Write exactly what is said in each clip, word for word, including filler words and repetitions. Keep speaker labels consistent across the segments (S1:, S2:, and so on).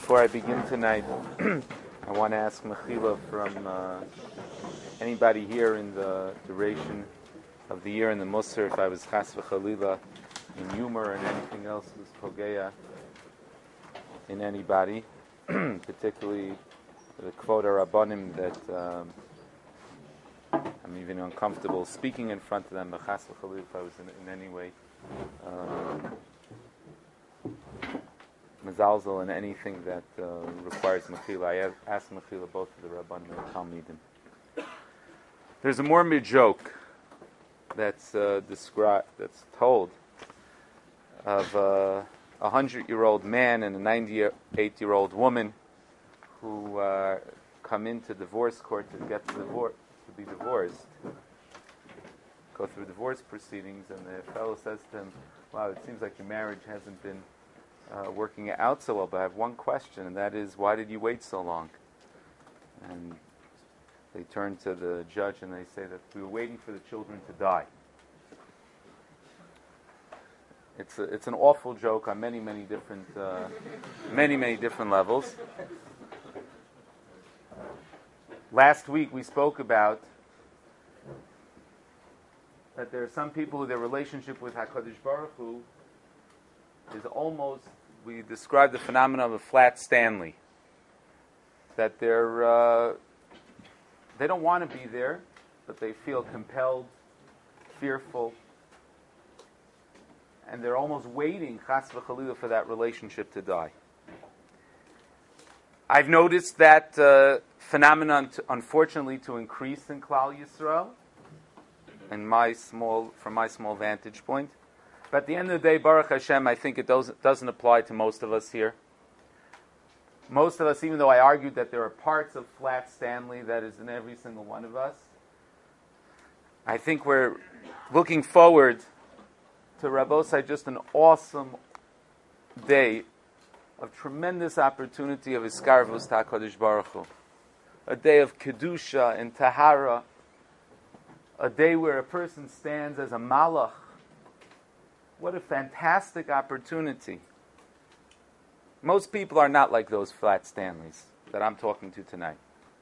S1: Before I begin tonight, I want to ask Mechila from uh, anybody here in the duration of the year in the Musar, if I was Chas v'Chalila in humor and anything else was Pogeya in anybody, particularly the Kvota Rabbanim that um, I'm even uncomfortable speaking in front of them, but Chas v'Chalila if I was in, in any way um, Mazalzel in anything that uh, requires Mechila. I asked Mechila both of the Rabbanim and Talmidim. There's a Mormid joke that's uh, described, that's told of uh, a hundred-year-old man and a ninety-eight-year-old woman who uh, come into divorce court to get divor- to be divorced, go through divorce proceedings, and the fellow says to him, "Wow, it seems like your marriage hasn't been Uh, working out so well, but I have one question, and that is, why did you wait so long?" And they turn to the judge and they say that we were waiting for the children to die. It's a, it's an awful joke on many, many different, uh, many, many different levels. Last week we spoke about that there are some people who their relationship with HaKadosh Baruch Hu is almost, we describe the phenomenon of a flat Stanley. That they're, uh, they don't want to be there, but they feel compelled, fearful, and they're almost waiting, chas v'chalila, for that relationship to die. I've noticed that uh, phenomenon, to, unfortunately, to increase in Klal Yisrael, in my small, from my small vantage point. But at the end of the day, Baruch Hashem, I think it doesn't, doesn't apply to most of us here. Most of us, even though I argued that there are parts of Flat Stanley that is in every single one of us, I think we're looking forward to Rabbosai, just an awesome day of tremendous opportunity of Iskarvus HaKadosh Baruch Hu. A day of Kedusha and Tahara. A day where a person stands as a Malach. What a fantastic opportunity. Most people are not like those Flat Stanleys that I'm talking to tonight.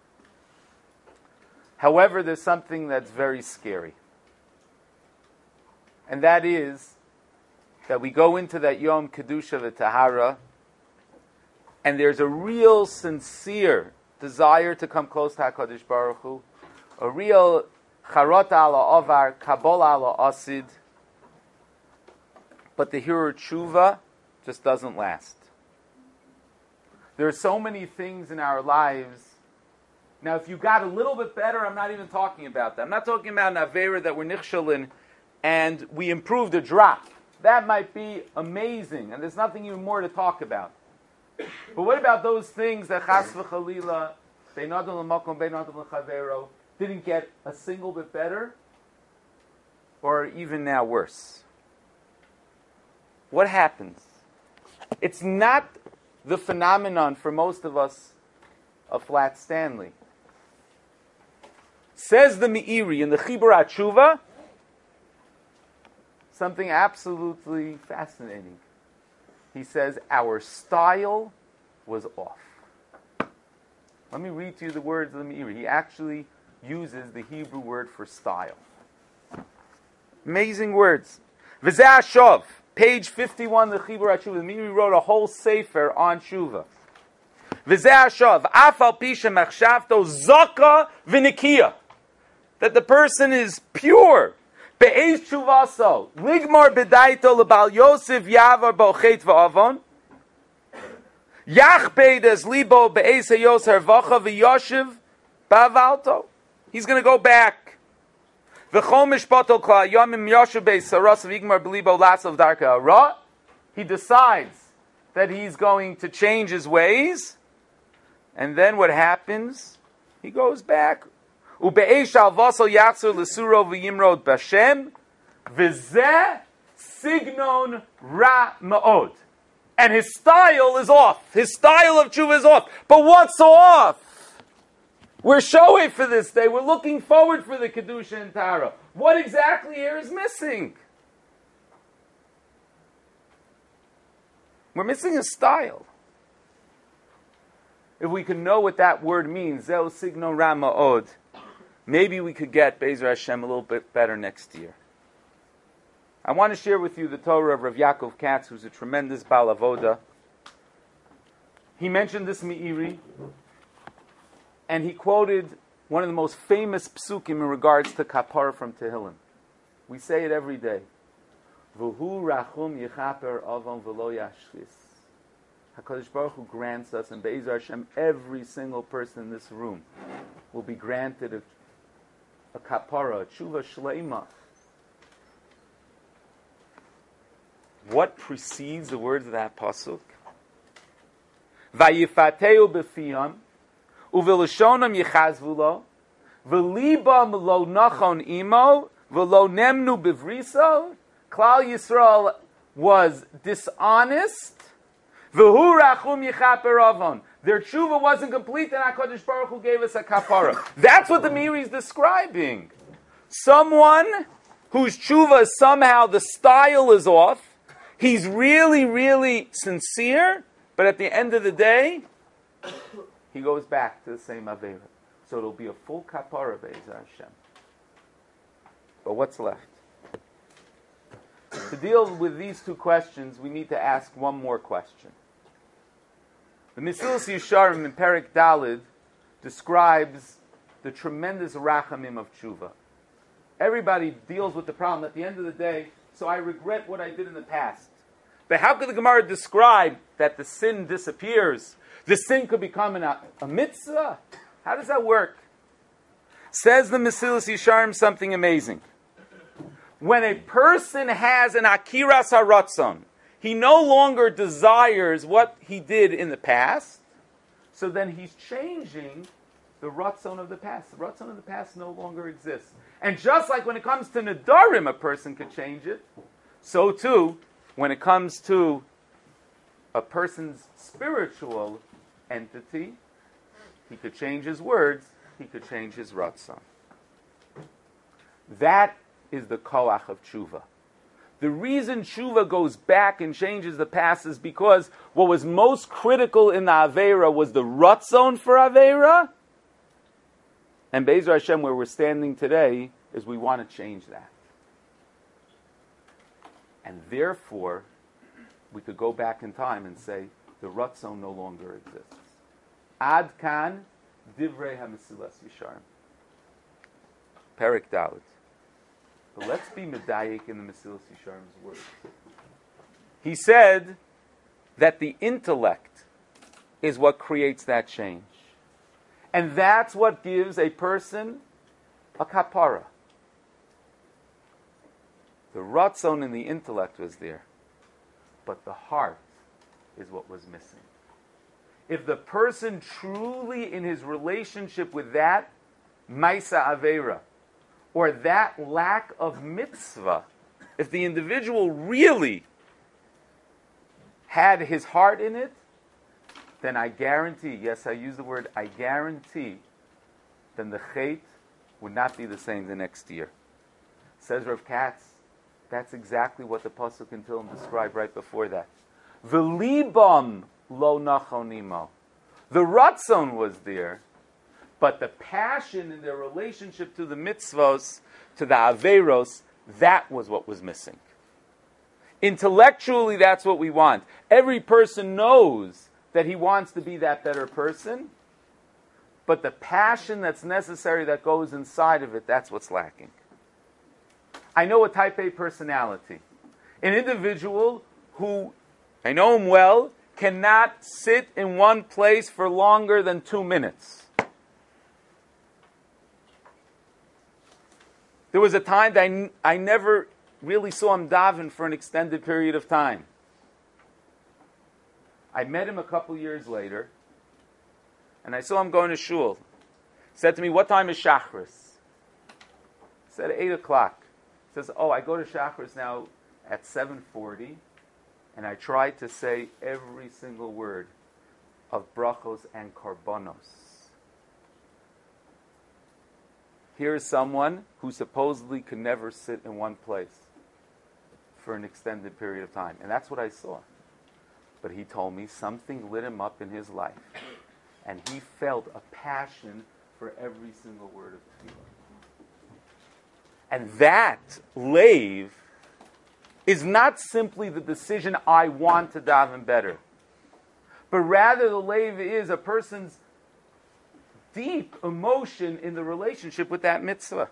S1: However, there's something that's very scary. And that is that we go into that Yom Kedusha v'Tahara, and there's a real sincere desire to come close to HaKadosh Baruch Hu, a real Charot ala Ovar, Kabbalah ala Asid, but the Hirur Tshuva just doesn't last. There are so many things in our lives. Now, if you got a little bit better, I'm not even talking about that. I'm not talking about an Avera that we're nichshalin and we improved a drop. That might be amazing, and there's nothing even more to talk about. But what about those things that Chas v'Chalila, Bein Adam l'makom, Bein Adam l'chavero, didn't get a single bit better, or even now worse? What happens? It's not the phenomenon for most of us of Flat Stanley. Says the Meiri in the Chibur HaTshuva, something absolutely fascinating. He says, our style was off. Let me read to you the words of the Meiri. He actually uses the Hebrew word for style. Amazing words. V'zeh Shov. Page fifty-one, the Chibur HaTshuva. The Meiri wrote a whole sefer on Tshuva. V'zeh Hashav, afal pisha machshavto zaka v'nikia. That the person is pure. Be'ez tshuvaso. Ligmar bedaito lebal Yosef yavar bochet v'avon. Yach beides libo be'ez hayos harvacha v'yoshev ba'avalto. He's going to go back. He decides that he's going to change his ways, and then what happens? He goes back. And his style is off. His style of tshuva is off. But what's off? We're showing for this day. We're looking forward for the Kedusha and Tara. What exactly here is missing? We're missing a style. if we could know what that word means, Zeu Signo Rama'od, maybe we could get Be'ezer Hashem a little bit better next year. I want to share with you the Torah of Rav Yaakov Katz, who's a tremendous Baal Avoda. He mentioned this Meiri, and he quoted one of the most famous psukim in regards to kapara from Tehillim. We say it every day. V'hu rachum yichaper avon v'lo yashchis. HaKadosh Baruch Hu grants us, and Be'ezer Hashem, every single person in this room will be granted a, a kapara, a tshuva shleima. What precedes the words of that pasuk? Vayifateu b'fiyam, uvelashonam yichazvu lo, v'libam lo nachon imo, v'lo nemnu bivriso. Klal Yisrael was dishonest. V'hu rachum yichaper avon. Their tshuva wasn't complete, and HaKadosh Baruch Hu gave us a kapara. That's what the Meiri is describing. Someone whose tshuva somehow the style is off. He's really, really sincere, but at the end of the day, he goes back to the same Aveira. So it'll be a full kapara, Be'ezer Hashem. But what's left? To deal with these two questions, we need to ask one more question. The Mesilas Yesharim in Perek Dalid describes the tremendous rachamim of tshuva. Everybody deals with the problem at the end of the day, so I regret what I did in the past. But how could the Gemara describe that the sin disappears? The sin could become an, a mitzvah? How does that work? Says the Mesilas Yesharim something amazing. When a person has an akiras haratzon, he no longer desires what he did in the past, so then he's changing the ratzon of the past. The ratzon of the past no longer exists. And just like when it comes to nedarim, a person could change it, so too, when it comes to a person's spiritual entity, he could change his words, he could change his ratzon. That is the koach of tshuva. The reason tshuva goes back and changes the past is because what was most critical in the Aveira was the ratzon for Aveira. And Be'ezer Hashem, where we're standing today, is we want to change that. And therefore, we could go back in time and say, the ratzon no longer exists. Ad kan divrei ha-Mesilas Yesharim. Perek Daled. But let's be medayik in the Mesilas Yesharim's words. He said that the intellect is what creates that change. And that's what gives a person a kapara. The ratzon in the intellect was there, but the heart is what was missing. If the person truly in his relationship with that Maisa Aveira, or that lack of mitzvah, if the individual really had his heart in it, then I guarantee, yes, I use the word, I guarantee, then the chait would not be the same the next year. Says Rav Katz, that's exactly what the Pasuk in Tehillim described right before that. V'libam lo nachonimo. The ratzon was there, but the passion in their relationship to the mitzvos, to the averos, that was what was missing. Intellectually, that's what we want. Every person knows that he wants to be that better person, but the passion that's necessary that goes inside of it, that's what's lacking. I know a type A personality. An individual who, I know him well, cannot sit in one place for longer than two minutes. There was a time that I, n- I never really saw him daven for an extended period of time. I met him a couple years later, and I saw him going to shul. He said to me, "What time is Shachris?" I said, eight o'clock. He says, "Oh, I go to Shachris now at seven forty, and I try to say every single word of brachos and korbanos." Here's someone who supposedly could never sit in one place for an extended period of time. And that's what I saw. But he told me something lit him up in his life. And he felt a passion for every single word of tefillah. And that lave is not simply the decision, I want to daven better, but rather the lave is a person's deep emotion in the relationship with that mitzvah.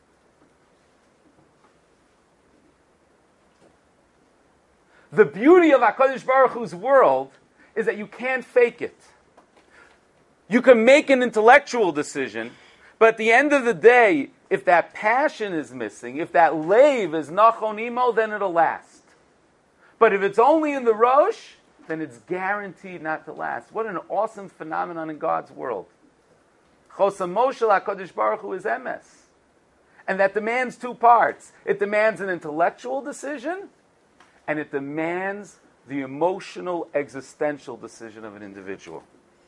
S1: The beauty of HaKadosh Baruch Hu's world is that you can't fake it. You can make an intellectual decision, but at the end of the day, if that passion is missing, if that lave is nachon imo, then it'll last. But if it's only in the rosh, then it's guaranteed not to last. What an awesome phenomenon in God's world. Chosam Moshel HaKadosh Baruch Hu is emes. And that demands two parts. It demands an intellectual decision, and it demands the emotional, existential decision of an individual.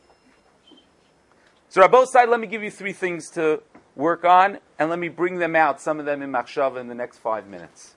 S1: So Rabbi Side, let me give you three things to work on, and let me bring them out, some of them in Machshava in the next five minutes.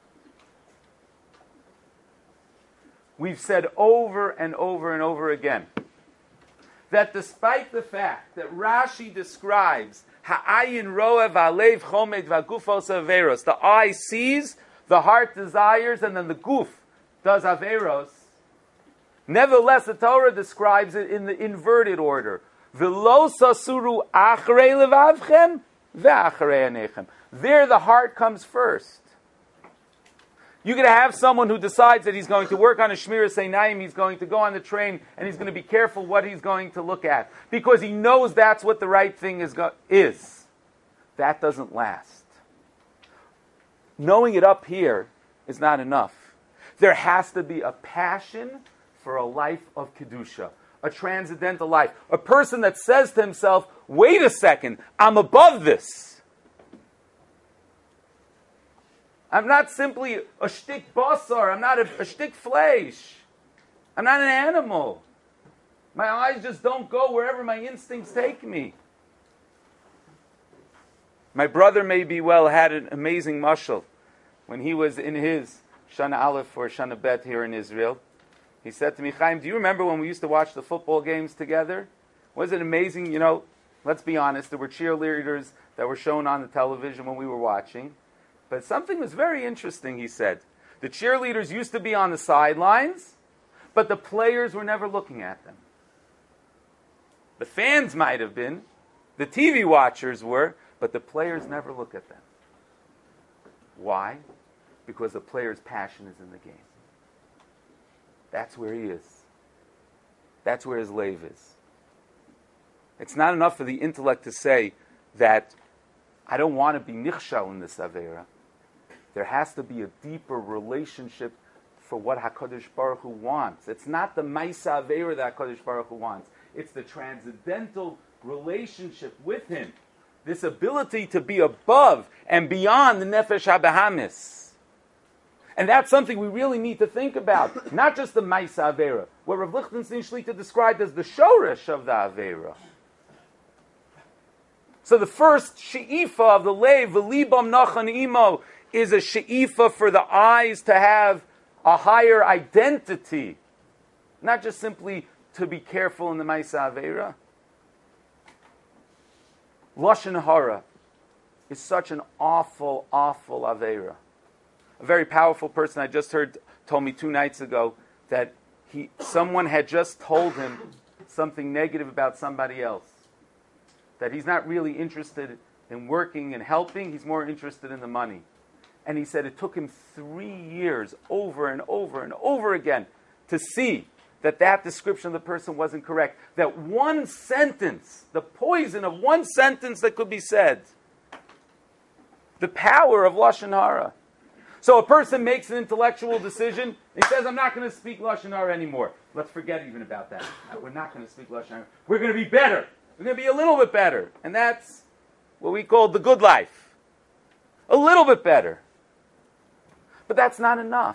S1: We've said over and over and over again that despite the fact that Rashi describes ha'ayin roeh v'alev chomed v'gufos averos, the eye sees, the heart desires, and then the guf does averos, nevertheless the Torah describes it in the inverted order. V'lo sasuru achrei levavchem ve'achrei anechem. There the heart comes first. You're going to have someone who decides that he's going to work on a Shmiras Einayim, he's going to go on the train, and he's going to be careful what he's going to look at, because he knows that's what the right thing is. Go- is. That doesn't last. Knowing it up here is not enough. There has to be a passion for a life of Kedusha, a transcendental life. A person that says to himself, wait a second, I'm above this. I'm not simply a shtik basar. I'm not a, a shtik fleish. I'm not an animal. My eyes just don't go wherever my instincts take me. My brother, maybe well, had an amazing mashal when he was in his Shana Aleph or Shana Bet here in Israel. He said to me, Chaim, do you remember when we used to watch the football games together? Was it amazing? You know, let's be honest, there were cheerleaders that were shown on the television when we were watching. But something was very interesting, he said. The cheerleaders used to be on the sidelines, but the players were never looking at them. The fans might have been, the T V watchers were, but the players never look at them. Why? Because the player's passion is in the game. That's where he is. That's where his lave is. It's not enough for the intellect to say that I don't want to be nichshal in this avera. There has to be a deeper relationship for what HaKadosh Baruch Hu wants. It's not the Maisa Avera that HaKadosh Baruch Hu wants. It's the transcendental relationship with Him. This ability to be above and beyond the Nefesh HaBahamis. And that's something we really need to think about. Not just the Maisa Avera. What Rav Lichtenstein Shlita described as the Shoresh of the Avera. So the first she'ifa of the Lev, V'libam Nachan Imo, is a she'ifa for the eyes to have a higher identity. Not just simply to be careful in the Maisa Aveira. Lashon Hara is such an awful, awful Aveira. A very powerful person I just heard told me two nights ago that he, someone had just told him something negative about somebody else. That he's not really interested in working and helping, he's more interested in the money. And he said it took him three years over and over and over again to see that that description of the person wasn't correct. That one sentence, the poison of one sentence that could be said, the power of Lashon Hara. So a person makes an intellectual decision, he says, I'm not going to speak Lashon Hara anymore. Let's forget even about that. We're not going to speak Lashon Hara. We're going to be better. We're going to be a little bit better. And that's what we call the good life. A little bit better. But that's not enough.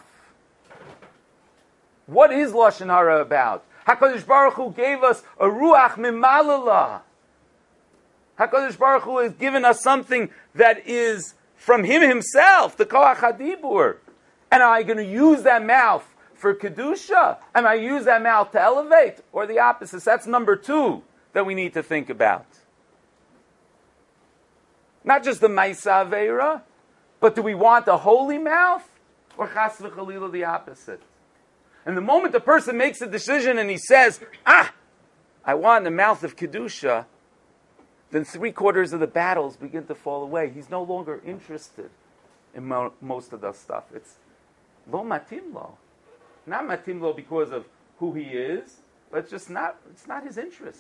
S1: What is Lashon Hara about? HaKadosh Baruch Hu gave us a ruach mimalala. HaKadosh Baruch Hu has given us something that is from Him Himself, the Koach HaDibur. And am I going to use that mouth for Kedusha? Am I use that mouth to elevate? Or the opposite? That's number two. that we need to think about. Not just the Maisa Aveira, but do we want a holy mouth? Or Chas v'Chalila the opposite? And the moment the person makes a decision and he says, ah, I want the mouth of Kedusha, then three quarters of the battles begin to fall away. He's no longer interested in mo- most of the stuff. It's lo matim lo. Not matim lo because of who he is, but it's just not, it's not his interest.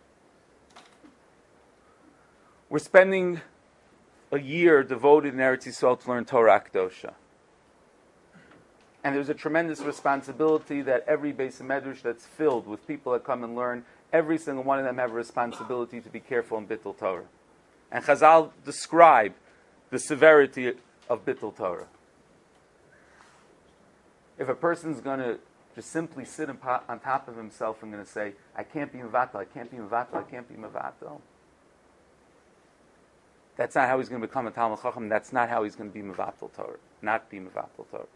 S1: We're spending a year devoted in Eretz Yisrael to learn Torah Kedosha. And there's a tremendous responsibility that every Beis Medrash that's filled with people that come and learn, every single one of them have a responsibility to be careful in Bittul Torah. And Chazal describe the severity of Bittul Torah. If a person's going to just simply sit on top of himself and going to say, I can't be Mevatel, I can't be Mevatel, I can't be Mevatel, that's not how he's going to become a Talmid Chacham. That's not how he's going to be Mevatel Torah, not be Mevatel Torah.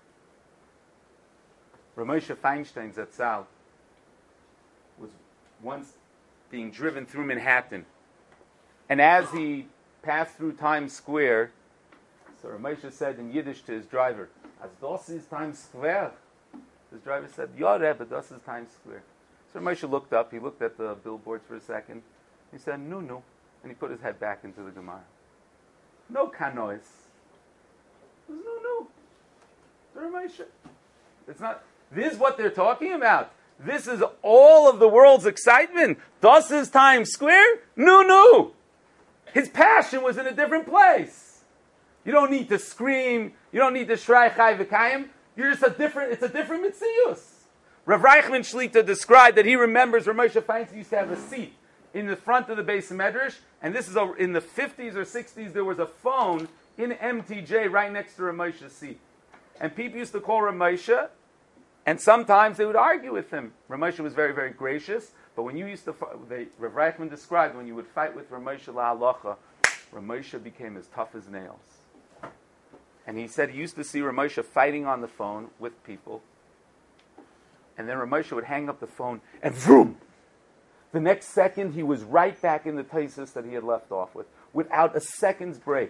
S1: Ramosha Feinstein Zatzal was once being driven through Manhattan. And as he passed through Times Square, so Ramosha said in Yiddish to his driver, As das is Times Square. His driver said, Ja, Rebbe, das is Times Square. So Ramosha looked up, he looked at the billboards for a second. He said, No, no. And he put his head back into the Gemara. No kanois. There's no, no. Ramosha. It's not... This is what they're talking about. This is all of the world's excitement. Das is Times Square? No, no. His passion was in a different place. You don't need to scream. You don't need to shrei chai v'kayim. You're just a different, it's a different mitzius. Rav Reichman Shlita described that he remembers Rav Moshe Feinstein used to have a seat in the front of the Beis Medrash, and this is a, in the fifties or sixties, there was a phone in M T J right next to Rav Moshe's seat. And people used to call Rav Moshe, and sometimes they would argue with him. Rav Moshe was very, very gracious, but when you used to, they, Rav Reichman described when you would fight with Rav Moshe la'alacha, Rav Moshe became as tough as nails. And he said he used to see Rav Moshe fighting on the phone with people, and then Rav Moshe would hang up the phone, and vroom! The next second, he was right back in the taisus that he had left off with, without a second's break.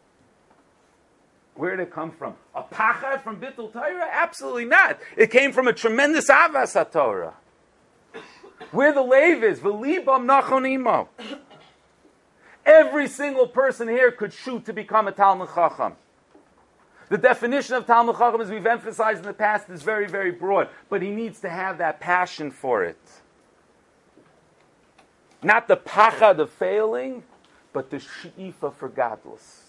S1: Where did it come from? A pachad from Bittul Torah? Absolutely not. It came from a tremendous avas HaTorah. Where the lave is, v'libam nachon imo. Every single person here could shoot to become a Talmid Chacham. The definition of Talmid Chacham, as we've emphasized in the past, is very, very broad. But he needs to have that passion for it. Not the pachad of failing, but the she'ifa for gadlus.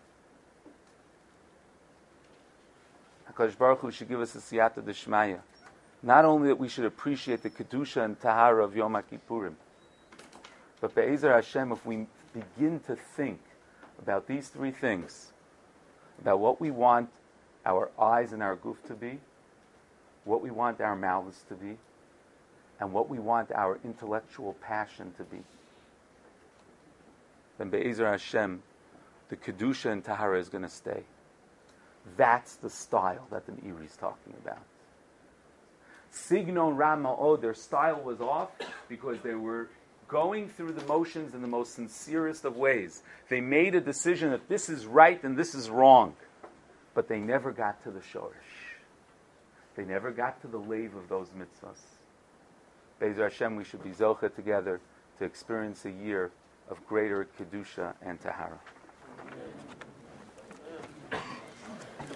S1: HaKadosh Baruch Hu should give us a siyata d'shmaya. Not only that we should appreciate the kedusha and tahara of Yom HaKippurim, but be'ezer Hashem, if we begin to think about these three things, about what we want our eyes and our goof to be, what we want our mouths to be, and what we want our intellectual passion to be, then be'ezer Hashem, the kedusha and tahara is going to stay. That's the style that the Meiri is talking about. Signon Rama'od, their style was off because they were going through the motions in the most sincerest of ways. They made a decision that this is right and this is wrong, but they never got to the shorish. They never got to the lave of those mitzvahs. Be'ezer Hashem, we should be zocha together to experience a year of greater kedusha and tahara.